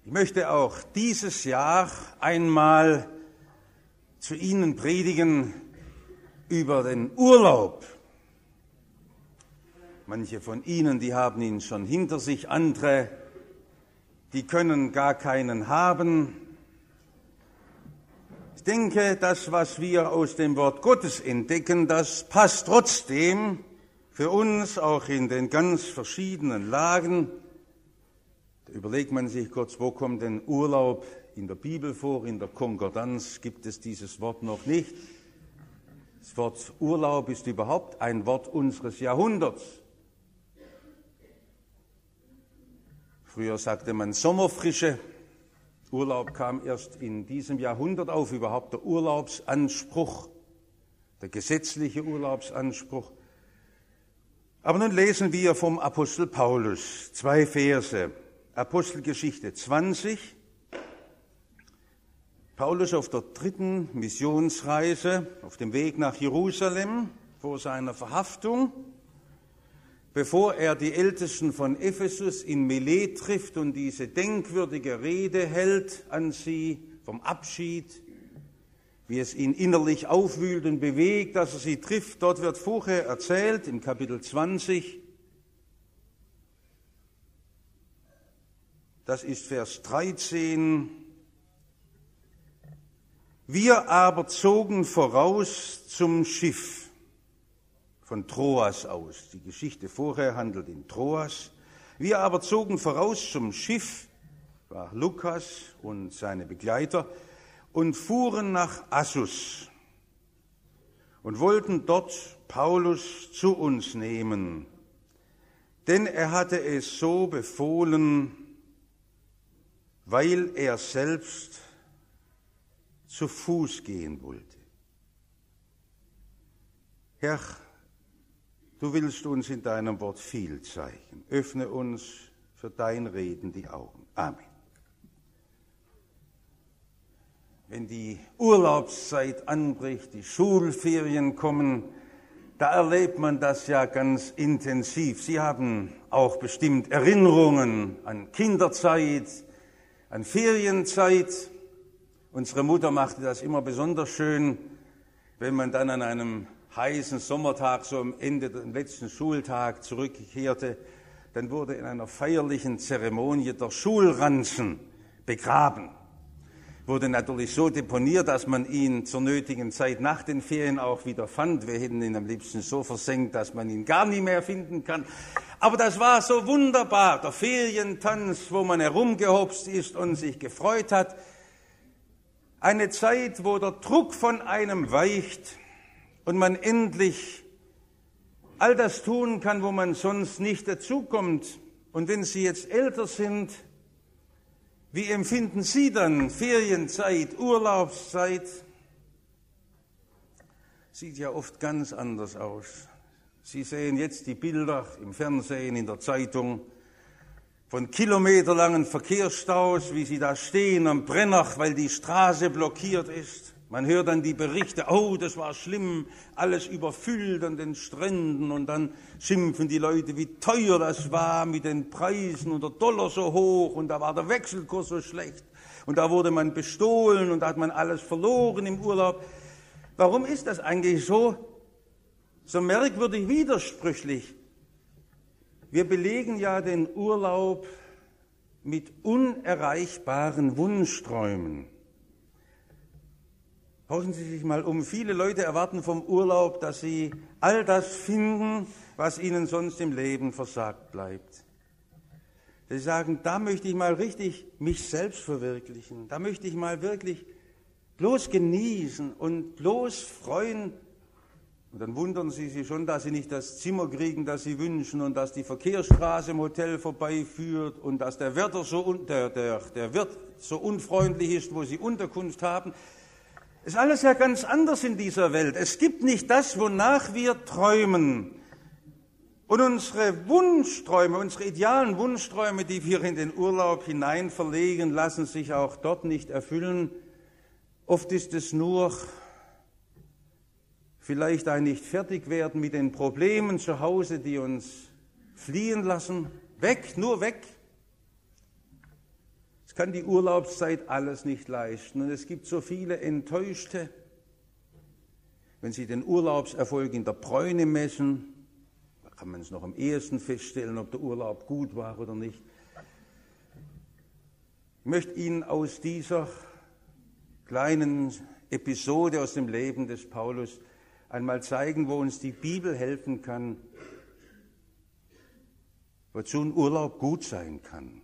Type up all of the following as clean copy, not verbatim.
Ich möchte auch dieses Jahr einmal zu Ihnen predigen über den Urlaub. Manche von Ihnen, die haben ihn schon hinter sich, andere, die können gar keinen haben. Ich denke, das, was wir aus dem Wort Gottes entdecken, das passt trotzdem für uns auch in den ganz verschiedenen Lagen. Da überlegt man sich kurz, wo kommt denn Urlaub in der Bibel vor? In der Konkordanz gibt es dieses Wort noch nicht. Das Wort Urlaub ist überhaupt ein Wort unseres Jahrhunderts. Früher sagte man Sommerfrische. Urlaub kam erst in diesem Jahrhundert auf, überhaupt der Urlaubsanspruch, der gesetzliche Urlaubsanspruch. Aber nun lesen wir vom Apostel Paulus 2 Verse. Apostelgeschichte 20. Paulus auf der 3. Missionsreise, auf dem Weg nach Jerusalem vor seiner Verhaftung, bevor er die Ältesten von Ephesus in Milet trifft und diese denkwürdige Rede hält an sie vom Abschied, wie es ihn innerlich aufwühlt und bewegt, dass er sie trifft. Dort wird vorher erzählt, im Kapitel 20, das ist Vers 13, wir aber zogen voraus zum Schiff von Troas aus. Die Geschichte vorher handelt in Troas. Wir aber zogen voraus zum Schiff, war Lukas und seine Begleiter, und fuhren nach Assus und wollten dort Paulus zu uns nehmen, denn er hatte es so befohlen, weil er selbst zu Fuß gehen wollte. Herr, du willst uns in deinem Wort viel zeigen. Öffne uns für dein Reden die Augen. Amen. Wenn die Urlaubszeit anbricht, die Schulferien kommen, da erlebt man das ja ganz intensiv. Sie haben auch bestimmt Erinnerungen an Kinderzeit, an Ferienzeit. Unsere Mutter machte das immer besonders schön, wenn man dann an einem heißen Sommertag, so am Ende, den letzten Schultag zurückkehrte, dann wurde in einer feierlichen Zeremonie der Schulranzen begraben. Wurde natürlich so deponiert, dass man ihn zur nötigen Zeit nach den Ferien auch wieder fand. Wir hätten ihn am liebsten so versenkt, dass man ihn gar nie mehr finden kann. Aber das war so wunderbar, der Ferientanz, wo man herumgehopst ist und sich gefreut hat. Eine Zeit, wo der Druck von einem weicht und man endlich all das tun kann, wo man sonst nicht dazukommt. Und wenn Sie jetzt älter sind, wie empfinden Sie dann Ferienzeit, Urlaubszeit? Sieht ja oft ganz anders aus. Sie sehen jetzt die Bilder im Fernsehen, in der Zeitung von kilometerlangen Verkehrsstaus, wie sie da stehen am Brennach, weil die Straße blockiert ist. Man hört dann die Berichte, oh, das war schlimm, alles überfüllt an den Stränden, und dann schimpfen die Leute, wie teuer das war mit den Preisen und der Dollar so hoch und da war der Wechselkurs so schlecht und da wurde man bestohlen und da hat man alles verloren im Urlaub. Warum ist das eigentlich so merkwürdig widersprüchlich? Wir belegen ja den Urlaub mit unerreichbaren Wunschträumen. Horchen Sie sich mal um. Viele Leute erwarten vom Urlaub, dass sie all das finden, was ihnen sonst im Leben versagt bleibt. Sie sagen, da möchte ich mal richtig mich selbst verwirklichen. Da möchte ich mal wirklich bloß genießen und bloß freuen. Und dann wundern Sie sich schon, dass Sie nicht das Zimmer kriegen, das Sie wünschen, und dass die Verkehrsstraße im Hotel vorbeiführt und dass der Wirt so unfreundlich ist, wo Sie Unterkunft haben. Es ist alles ja ganz anders in dieser Welt. Es gibt nicht das, wonach wir träumen. Und unsere Wunschträume, unsere idealen Wunschträume, die wir in den Urlaub hinein verlegen, lassen sich auch dort nicht erfüllen. Oft ist es nur vielleicht ein nicht fertig werden mit den Problemen zu Hause, die uns fliehen lassen. Weg, nur weg. kann die Urlaubszeit alles nicht leisten. Und es gibt so viele Enttäuschte, wenn sie den Urlaubserfolg in der Bräune messen. Da kann man es noch am ehesten feststellen, ob der Urlaub gut war oder nicht. Ich möchte Ihnen aus dieser kleinen Episode aus dem Leben des Paulus einmal zeigen, wo uns die Bibel helfen kann, wozu ein Urlaub gut sein kann.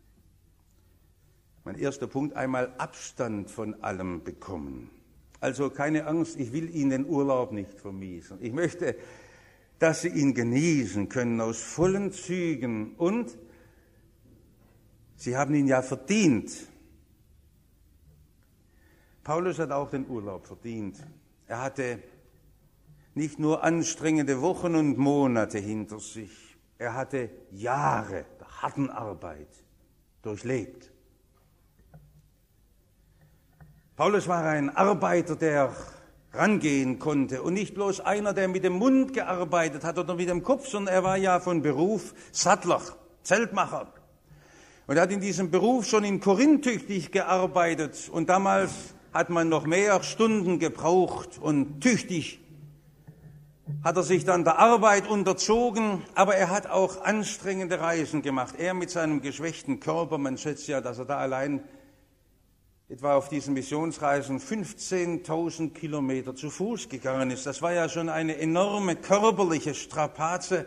Mein erster Punkt, einmal Abstand von allem bekommen. Also keine Angst, ich will Ihnen den Urlaub nicht vermiesen. Ich möchte, dass Sie ihn genießen können aus vollen Zügen. Und Sie haben ihn ja verdient. Paulus hat auch den Urlaub verdient. Er hatte nicht nur anstrengende Wochen und Monate hinter sich. Er hatte Jahre der harten Arbeit durchlebt. Paulus war ein Arbeiter, der rangehen konnte und nicht bloß einer, der mit dem Mund gearbeitet hat oder mit dem Kopf, sondern er war ja von Beruf Sattler, Zeltmacher. Und er hat in diesem Beruf schon in Korinth tüchtig gearbeitet und damals hat man noch mehr Stunden gebraucht und tüchtig hat er sich dann der Arbeit unterzogen, aber er hat auch anstrengende Reisen gemacht. Er mit seinem geschwächten Körper, man schätzt ja, dass er da allein etwa auf diesen Missionsreisen 15.000 Kilometer zu Fuß gegangen ist. Das war ja schon eine enorme körperliche Strapaze.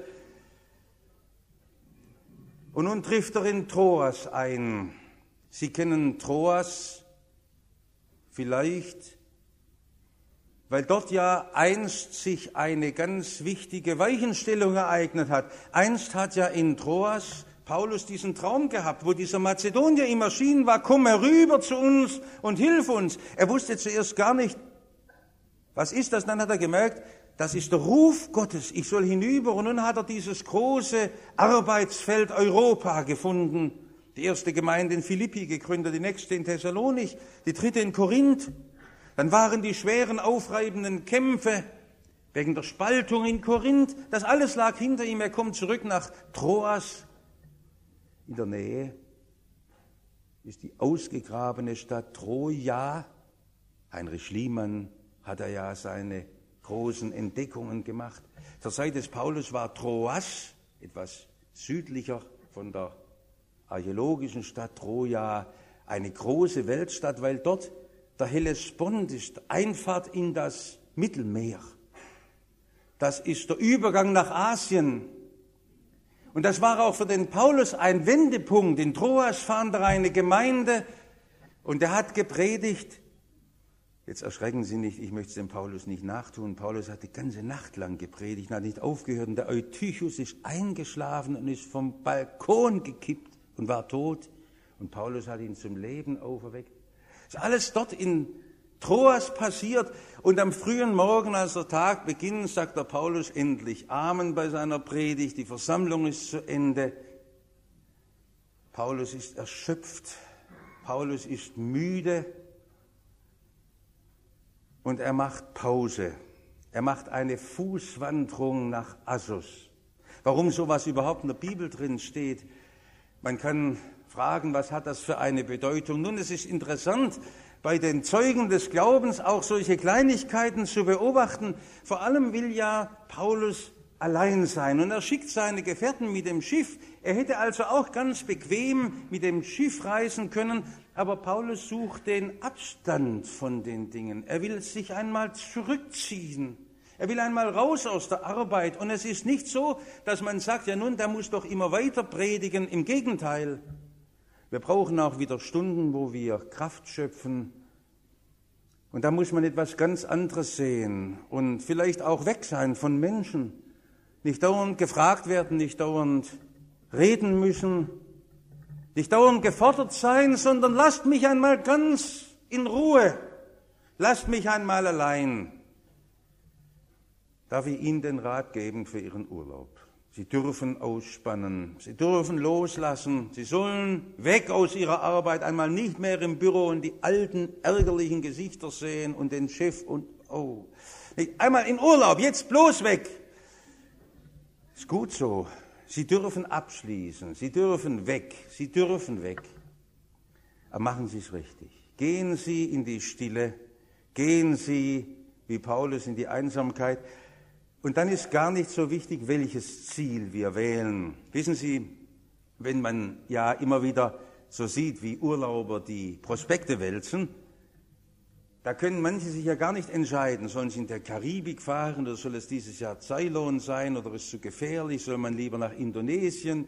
Und nun trifft er in Troas ein. Sie kennen Troas vielleicht, weil dort ja einst sich eine ganz wichtige Weichenstellung ereignet hat. Einst hat ja in Troas Paulus diesen Traum gehabt, wo dieser Mazedonier ihm erschienen war, komm herüber zu uns und hilf uns. Er wusste zuerst gar nicht, was ist das? Dann hat er gemerkt, das ist der Ruf Gottes, ich soll hinüber. Und nun hat er dieses große Arbeitsfeld Europa gefunden. Die erste Gemeinde in Philippi gegründet, die nächste in Thessalonich, die dritte in Korinth. Dann waren die schweren, aufreibenden Kämpfe wegen der Spaltung in Korinth. Das alles lag hinter ihm. Er kommt zurück nach Troas. In der Nähe ist die ausgegrabene Stadt Troja. Heinrich Schliemann hat ja seine großen Entdeckungen gemacht. Zur Zeit des Paulus war Troas, etwas südlicher von der archäologischen Stadt Troja, eine große Weltstadt, weil dort der Hellespont ist, Einfahrt in das Mittelmeer. Das ist der Übergang nach Asien. Und das war auch für den Paulus ein Wendepunkt. In Troas fand er eine Gemeinde und er hat gepredigt. Jetzt erschrecken Sie nicht, ich möchte es dem Paulus nicht nachtun. Paulus hat die ganze Nacht lang gepredigt und hat nicht aufgehört. Und der Eutychus ist eingeschlafen und ist vom Balkon gekippt und war tot. Und Paulus hat ihn zum Leben auferweckt. Das ist alles dort in Troas passiert. Und am frühen Morgen, als der Tag beginnt, sagt der Paulus endlich Amen bei seiner Predigt. Die Versammlung ist zu Ende. Paulus ist erschöpft. Paulus ist müde. Und er macht Pause. Er macht eine Fußwanderung nach Assos. Warum sowas überhaupt in der Bibel drin steht, man kann fragen, was hat das für eine Bedeutung? Nun, es ist interessant, bei den Zeugen des Glaubens auch solche Kleinigkeiten zu beobachten. Vor allem will ja Paulus allein sein und er schickt seine Gefährten mit dem Schiff. Er hätte also auch ganz bequem mit dem Schiff reisen können, aber Paulus sucht den Abstand von den Dingen. Er will sich einmal zurückziehen. Er will einmal raus aus der Arbeit. Und es ist nicht so, dass man sagt, ja nun, der muss doch immer weiter predigen. Im Gegenteil. Wir brauchen auch wieder Stunden, wo wir Kraft schöpfen. Und da muss man etwas ganz anderes sehen und vielleicht auch weg sein von Menschen. Nicht dauernd gefragt werden, nicht dauernd reden müssen, nicht dauernd gefordert sein, sondern lasst mich einmal ganz in Ruhe. Lasst mich einmal allein. Darf ich Ihnen den Rat geben für Ihren Urlaub? Sie dürfen ausspannen, Sie dürfen loslassen, Sie sollen weg aus Ihrer Arbeit, einmal nicht mehr im Büro und die alten, ärgerlichen Gesichter sehen und den Chef und, oh, einmal in Urlaub, jetzt bloß weg. Ist gut so. Sie dürfen abschließen, Sie dürfen weg, Sie dürfen weg. Aber machen Sie es richtig. Gehen Sie in die Stille, gehen Sie wie Paulus in die Einsamkeit. Und dann ist gar nicht so wichtig, welches Ziel wir wählen. Wissen Sie, wenn man ja immer wieder so sieht, wie Urlauber die Prospekte wälzen, da können manche sich ja gar nicht entscheiden, sollen sie in der Karibik fahren oder soll es dieses Jahr Ceylon sein oder ist es zu gefährlich, soll man lieber nach Indonesien.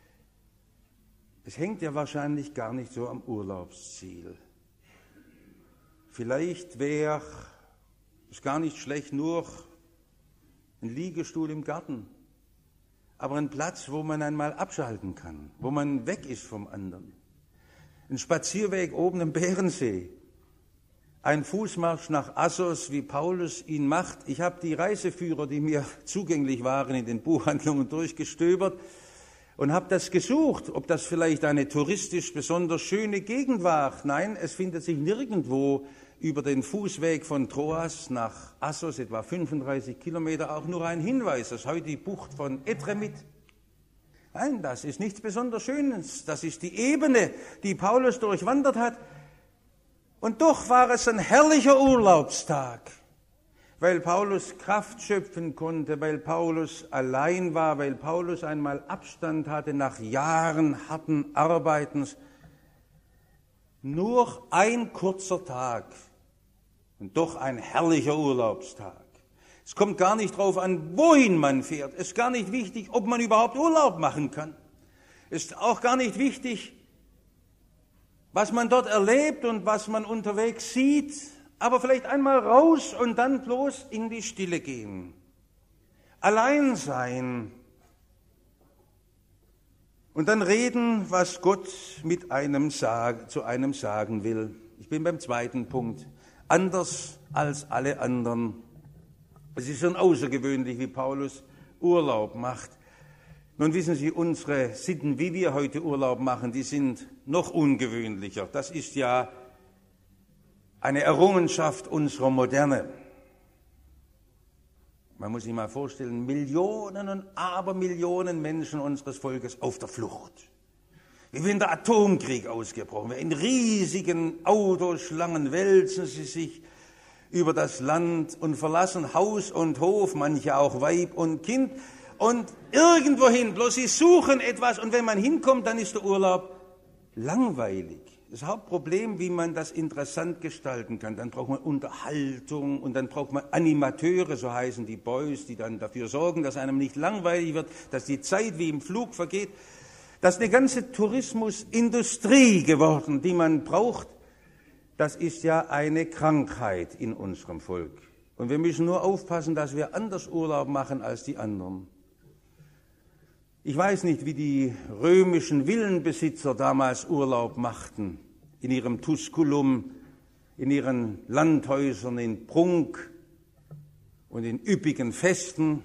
Es hängt ja wahrscheinlich gar nicht so am Urlaubsziel. Vielleicht wäre es gar nicht schlecht, nur ein Liegestuhl im Garten, aber ein Platz, wo man einmal abschalten kann, wo man weg ist vom anderen. Ein Spazierweg oben im Bärensee, ein Fußmarsch nach Assos, wie Paulus ihn macht. Ich habe die Reiseführer, die mir zugänglich waren, in den Buchhandlungen durchgestöbert und habe das gesucht, ob das vielleicht eine touristisch besonders schöne Gegend war. Nein, es findet sich nirgendwo über den Fußweg von Troas nach Assos, etwa 35 Kilometer, auch nur ein Hinweis. Das ist heute die Bucht von Edremit. Nein, das ist nichts besonders Schönes. Das ist die Ebene, die Paulus durchwandert hat. Und doch war es ein herrlicher Urlaubstag, weil Paulus Kraft schöpfen konnte, weil Paulus allein war, weil Paulus einmal Abstand hatte nach Jahren harten Arbeitens. Nur ein kurzer Tag und doch ein herrlicher Urlaubstag. Es kommt gar nicht darauf an, wohin man fährt. Es ist gar nicht wichtig, ob man überhaupt Urlaub machen kann. Es ist auch gar nicht wichtig, was man dort erlebt und was man unterwegs sieht, aber vielleicht einmal raus und dann bloß in die Stille gehen. Allein sein und dann reden, was Gott mit zu einem sagen will. Ich bin beim zweiten Punkt. Anders als alle anderen. Es ist schon außergewöhnlich, wie Paulus Urlaub macht. Nun wissen Sie, unsere Sitten, wie wir heute Urlaub machen, die sind noch ungewöhnlicher. Das ist ja eine Errungenschaft unserer Moderne. Man muss sich mal vorstellen, Millionen und Abermillionen Menschen unseres Volkes auf der Flucht. Wie wenn der Atomkrieg ausgebrochen wäre. In riesigen Autoschlangen wälzen sie sich über das Land und verlassen Haus und Hof, manche auch Weib und Kind. Und irgendwohin, bloß sie suchen etwas und wenn man hinkommt, dann ist der Urlaub langweilig. Das Hauptproblem, wie man das interessant gestalten kann. Dann braucht man Unterhaltung und dann braucht man Animateure, so heißen die Boys, die dann dafür sorgen, dass einem nicht langweilig wird, dass die Zeit wie im Flug vergeht. Das ist eine ganze Tourismusindustrie geworden, die man braucht. Das ist ja eine Krankheit in unserem Volk. Und wir müssen nur aufpassen, dass wir anders Urlaub machen als die anderen. Ich weiß nicht, wie die römischen Villenbesitzer damals Urlaub machten, in ihrem Tusculum, in ihren Landhäusern, in Prunk und in üppigen Festen.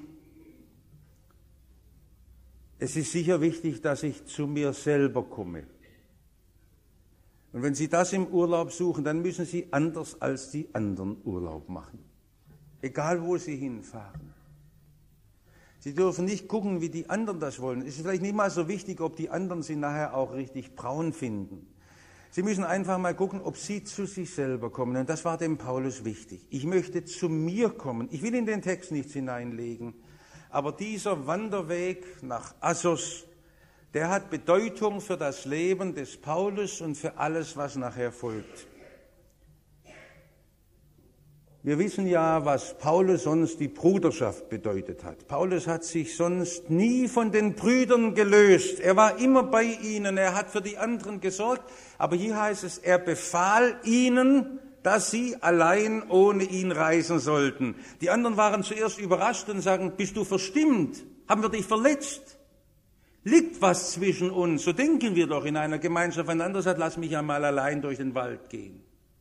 Es ist sicher wichtig, dass ich zu mir selber komme. Und wenn Sie das im Urlaub suchen, dann müssen Sie anders als die anderen Urlaub machen. Egal, wo Sie hinfahren. Sie dürfen nicht gucken, wie die anderen das wollen. Es ist vielleicht nicht mal so wichtig, ob die anderen Sie nachher auch richtig braun finden. Sie müssen einfach mal gucken, ob Sie zu sich selber kommen. Und das war dem Paulus wichtig. Ich möchte zu mir kommen. Ich will in den Text nichts hineinlegen. Aber dieser Wanderweg nach Assos, der hat Bedeutung für das Leben des Paulus und für alles, was nachher folgt. Wir wissen ja, was Paulus sonst die Bruderschaft bedeutet hat. Paulus hat sich sonst nie von den Brüdern gelöst. Er war immer bei ihnen, er hat für die anderen gesorgt. Aber hier heißt es, er befahl ihnen, dass sie allein ohne ihn reisen sollten. Die anderen waren zuerst überrascht und sagen, bist du verstimmt? Haben wir dich verletzt? Liegt was zwischen uns? So denken wir doch in einer Gemeinschaft. Ein anderer sagt, lass mich einmal allein durch den Wald gehen.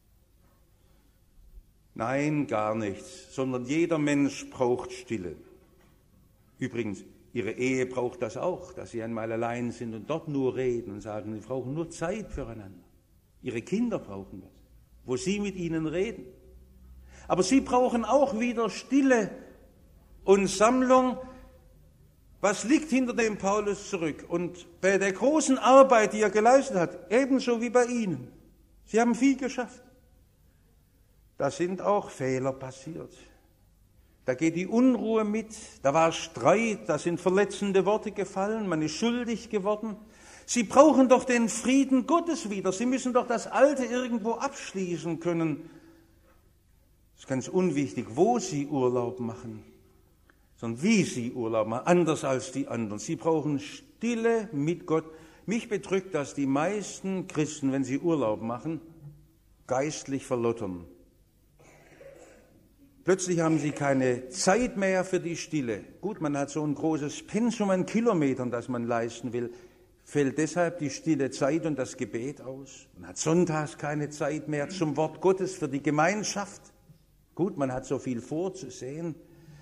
Nein, gar nichts, sondern jeder Mensch braucht Stille. Übrigens, Ihre Ehe braucht das auch, dass Sie einmal allein sind und dort nur reden und sagen, Sie brauchen nur Zeit füreinander. Ihre Kinder brauchen das, wo Sie mit ihnen reden. Aber Sie brauchen auch wieder Stille und Sammlung. Was liegt hinter dem Paulus zurück? Und bei der großen Arbeit, die er geleistet hat, ebenso wie bei Ihnen, Sie haben viel geschafft. Da sind auch Fehler passiert. Da geht die Unruhe mit, da war Streit, da sind verletzende Worte gefallen, man ist schuldig geworden. Sie brauchen doch den Frieden Gottes wieder. Sie müssen doch das Alte irgendwo abschließen können. Es ist ganz unwichtig, wo Sie Urlaub machen, sondern wie Sie Urlaub machen, anders als die anderen. Sie brauchen Stille mit Gott. Mich bedrückt, dass die meisten Christen, wenn sie Urlaub machen, geistlich verlottern. Plötzlich haben sie keine Zeit mehr für die Stille. Gut, man hat so ein großes Pensum an Kilometern, das man leisten will. Fällt deshalb die stille Zeit und das Gebet aus? Man hat sonntags keine Zeit mehr zum Wort Gottes für die Gemeinschaft. Gut, man hat so viel vorzusehen.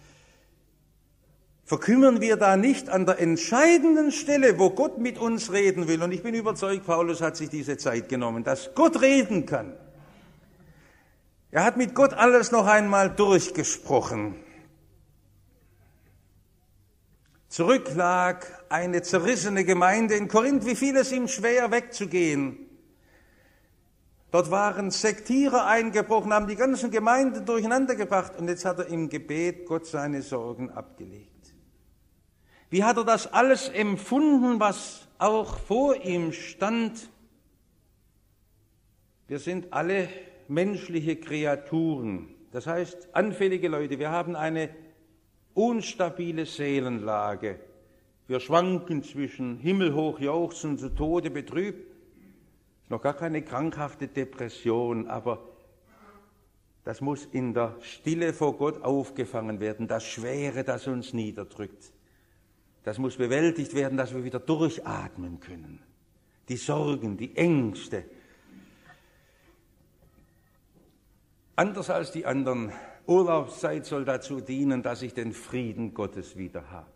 Verkümmern wir da nicht an der entscheidenden Stelle, wo Gott mit uns reden will? Und ich bin überzeugt, Paulus hat sich diese Zeit genommen, dass Gott reden kann. Er hat mit Gott alles noch einmal durchgesprochen. Zurück lag eine zerrissene Gemeinde in Korinth. Wie fiel es ihm schwer, wegzugehen? Dort waren Sektierer eingebrochen, haben die ganzen Gemeinde durcheinander gebracht. Und jetzt hat er im Gebet Gott seine Sorgen abgelegt. Wie hat er das alles empfunden, was auch vor ihm stand? Wir sind alle menschliche Kreaturen, das heißt anfällige Leute. Wir haben eine unstabile Seelenlage. Wir schwanken zwischen himmelhoch jauchzen zu Tode betrübt. Noch gar keine krankhafte Depression, aber das muss in der Stille vor Gott aufgefangen werden, das Schwere, das uns niederdrückt. Das muss bewältigt werden, dass wir wieder durchatmen können. Die Sorgen, die Ängste. Anders als die anderen, Urlaubszeit soll dazu dienen, dass ich den Frieden Gottes wieder habe.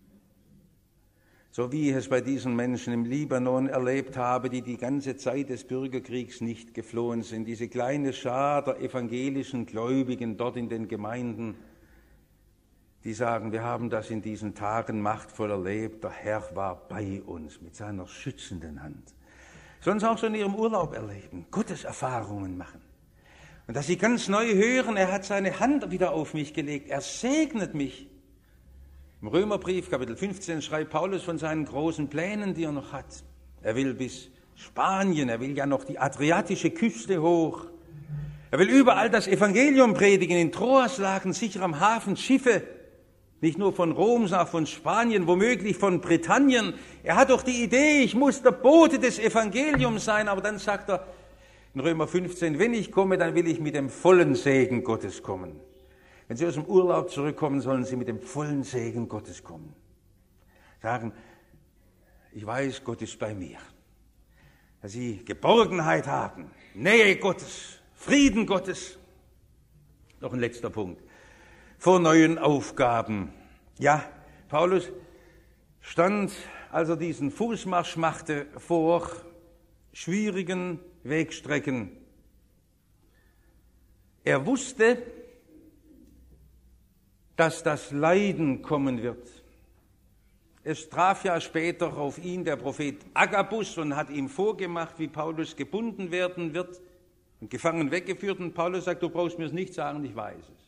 So wie ich es bei diesen Menschen im Libanon erlebt habe, die die ganze Zeit des Bürgerkriegs nicht geflohen sind. Diese kleine Schar der evangelischen Gläubigen dort in den Gemeinden, die sagen, wir haben das in diesen Tagen machtvoll erlebt, der Herr war bei uns mit seiner schützenden Hand. Sollen sie auch so in ihrem Urlaub erleben, Gottes Erfahrungen machen. Und dass sie ganz neu hören, er hat seine Hand wieder auf mich gelegt, er segnet mich. Im Römerbrief, Kapitel 15, schreibt Paulus von seinen großen Plänen, die er noch hat. Er will bis Spanien, er will ja noch die adriatische Küste hoch. Er will überall das Evangelium predigen. In Troas lagen sicher am Hafen Schiffe, nicht nur von Rom, sondern auch von Spanien, womöglich von Britannien. Er hat doch die Idee, ich muss der Bote des Evangeliums sein, aber dann sagt er in Römer 15, wenn ich komme, dann will ich mit dem vollen Segen Gottes kommen. Wenn Sie aus dem Urlaub zurückkommen, sollen Sie mit dem vollen Segen Gottes kommen. Sagen, ich weiß, Gott ist bei mir. Dass Sie Geborgenheit haben, Nähe Gottes, Frieden Gottes. Noch ein letzter Punkt. Vor neuen Aufgaben. Ja, Paulus stand, als er diesen Fußmarsch machte, vor schwierigen Wegstrecken. Er wusste, dass das Leiden kommen wird. Es traf ja später auf ihn der Prophet Agabus und hat ihm vorgemacht, wie Paulus gebunden werden wird und gefangen weggeführt. Und Paulus sagt, du brauchst mir es nicht sagen, ich weiß es.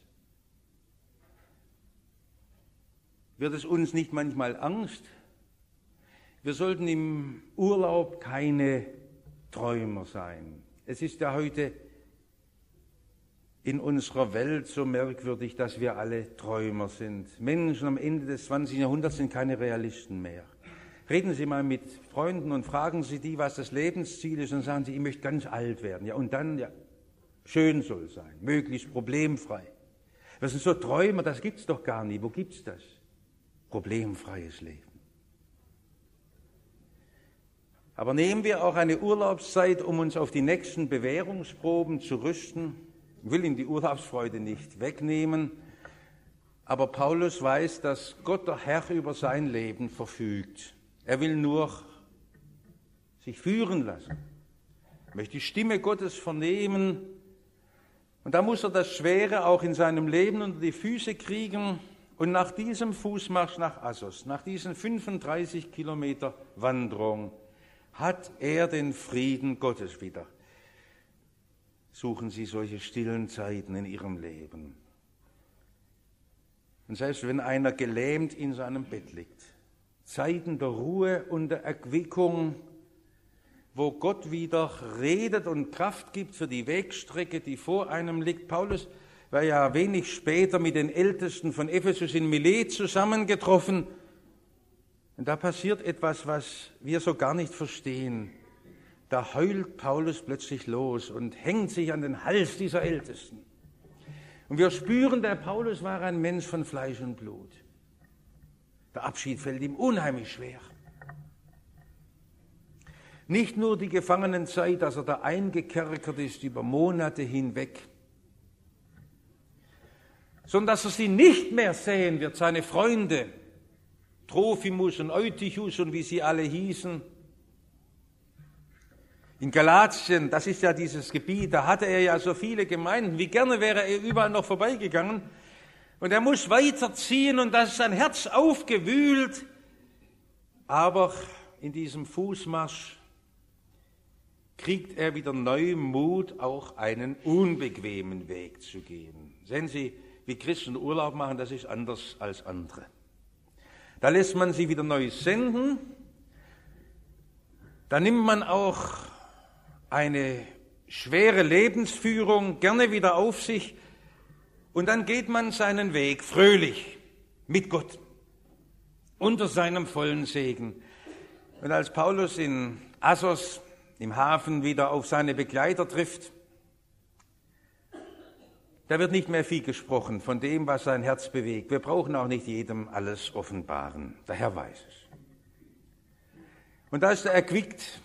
Wird es uns nicht manchmal Angst? Wir sollten im Urlaub keine Träumer sein. Es ist ja heute in unserer Welt so merkwürdig, dass wir alle Träumer sind. Menschen am Ende des 20. Jahrhunderts sind keine Realisten mehr. Reden Sie mal mit Freunden und fragen Sie die, was das Lebensziel ist, und sagen Sie, ich möchte ganz alt werden. Ja, und dann, ja, schön soll sein, möglichst problemfrei. Das sind so Träumer, das gibt's doch gar nie. Wo gibt's das? Problemfreies Leben. Aber nehmen wir auch eine Urlaubszeit, um uns auf die nächsten Bewährungsproben zu rüsten. Ich will ihm die Urlaubsfreude nicht wegnehmen, aber Paulus weiß, dass Gott der Herr über sein Leben verfügt. Er will nur sich führen lassen. Er möchte die Stimme Gottes vernehmen. Und da muss er das Schwere auch in seinem Leben unter die Füße kriegen. Und nach diesem Fußmarsch nach Assos, nach diesen 35 Kilometer Wanderung, hat er den Frieden Gottes wieder. suchen Sie solche stillen Zeiten in Ihrem Leben. Und selbst wenn einer gelähmt in seinem Bett liegt, Zeiten der Ruhe und der Erquickung, wo Gott wieder redet und Kraft gibt für die Wegstrecke, die vor einem liegt. Paulus war ja wenig später mit den Ältesten von Ephesus in Milet zusammengetroffen. Und da passiert etwas, was wir so gar nicht verstehen. Da heult Paulus plötzlich los und hängt sich an den Hals dieser Ältesten. Und wir spüren, der Paulus war ein Mensch von Fleisch und Blut. Der Abschied fällt ihm unheimlich schwer. Nicht nur die Gefangenenzeit, dass er da eingekerkert ist über Monate hinweg, sondern dass er sie nicht mehr sehen wird, seine Freunde, Trophimus und Eutychus und wie sie alle hießen. In Galatien, das ist ja dieses Gebiet, da hatte er ja so viele Gemeinden, wie gerne wäre er überall noch vorbeigegangen. Und er muss weiterziehen und da ist sein Herz aufgewühlt. Aber in diesem Fußmarsch kriegt er wieder neu Mut, auch einen unbequemen Weg zu gehen. Sehen Sie, wie Christen Urlaub machen, das ist anders als andere. Da lässt man sie wieder neu senden, da nimmt man auch eine schwere Lebensführung gerne wieder auf sich und dann geht man seinen Weg fröhlich mit Gott unter seinem vollen Segen. Und als Paulus in Assos im Hafen wieder auf seine Begleiter trifft, da wird nicht mehr viel gesprochen von dem, was sein Herz bewegt. Wir brauchen auch nicht jedem alles offenbaren. Der Herr weiß es. Und da ist er erquickt.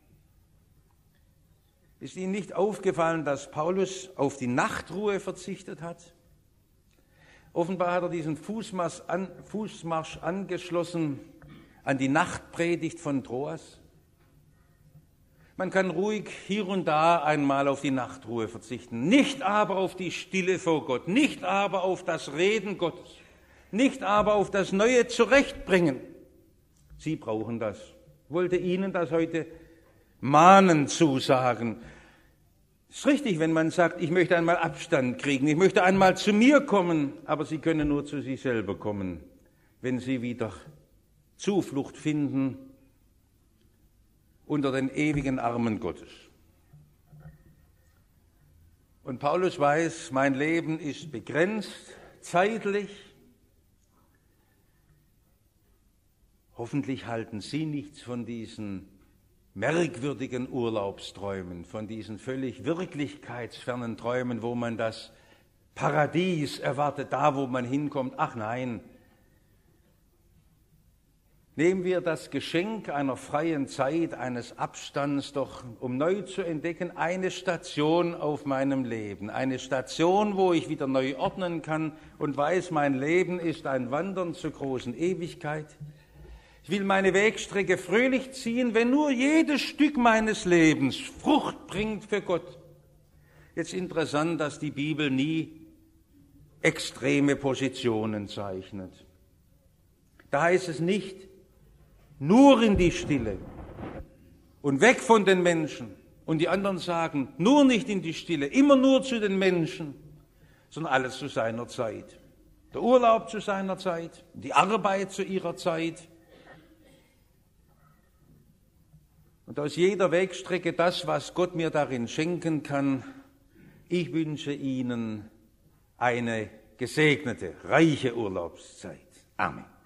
Ist Ihnen nicht aufgefallen, dass Paulus auf die Nachtruhe verzichtet hat? Offenbar hat er diesen Fußmarsch angeschlossen an die Nachtpredigt von Troas. Man kann ruhig hier und da einmal auf die Nachtruhe verzichten, nicht aber auf die Stille vor Gott, nicht aber auf das Reden Gottes, nicht aber auf das neue Zurechtbringen. Sie brauchen das. Ich wollte Ihnen das heute mahnen zusagen. Es ist richtig, wenn man sagt, ich möchte einmal Abstand kriegen, ich möchte einmal zu mir kommen, aber Sie können nur zu sich selber kommen, wenn Sie wieder Zuflucht finden unter den ewigen Armen Gottes. Und Paulus weiß, mein Leben ist begrenzt, zeitlich. Hoffentlich halten Sie nichts von diesen merkwürdigen Urlaubsträumen, von diesen völlig wirklichkeitsfernen Träumen, wo man das Paradies erwartet, da wo man hinkommt. Ach nein, nehmen wir das Geschenk einer freien Zeit, eines Abstands doch, um neu zu entdecken, eine Station auf meinem Leben. Eine Station, wo ich wieder neu ordnen kann und weiß, mein Leben ist ein Wandern zur großen Ewigkeit. Ich will meine Wegstrecke fröhlich ziehen, wenn nur jedes Stück meines Lebens Frucht bringt für Gott. Jetzt interessant, dass die Bibel nie extreme Positionen zeichnet. Da heißt es nicht, nur in die Stille und weg von den Menschen. Und die anderen sagen, nur nicht in die Stille, immer nur zu den Menschen, sondern alles zu seiner Zeit. Der Urlaub zu seiner Zeit, die Arbeit zu ihrer Zeit. Und aus jeder Wegstrecke das, was Gott mir darin schenken kann. Ich wünsche Ihnen eine gesegnete, reiche Urlaubszeit. Amen.